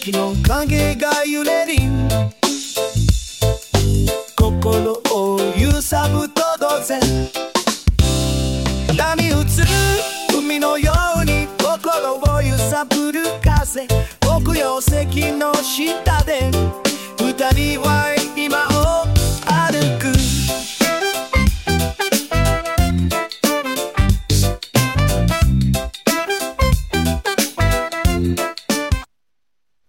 石の影が揺れり心を揺さぶと同然波打つ海のように心を揺さぶる風、北洋石の下で二人は